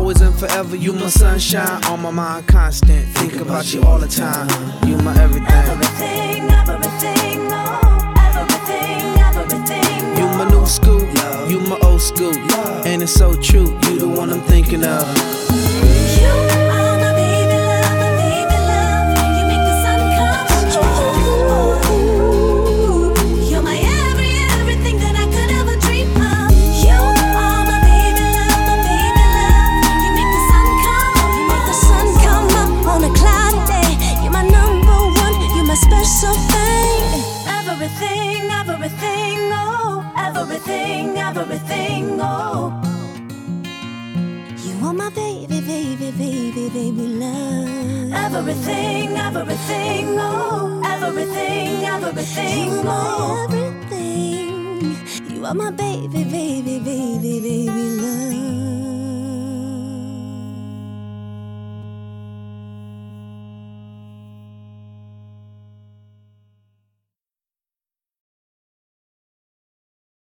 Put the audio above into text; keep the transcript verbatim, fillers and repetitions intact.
always and forever. You my sunshine, on my mind constant. Think about you all the time. You my everything. Everything, everything, oh, everything, everything. You my new school, you my old school, and it's so true. You the one I'm thinking of. You are my baby love, my baby love. You make the sun come true. You're my every, everything that I could ever dream of. You are my baby love, my baby love. You make the sun come, you make the sun come up on a cloudy day. You're my number one, you're my special thing. Everything, everything, oh, everything, everything, oh. You are my baby, baby, baby, baby love. Everything, everything, oh, everything, everything, you oh. Everything. You are my baby, baby, baby, baby love.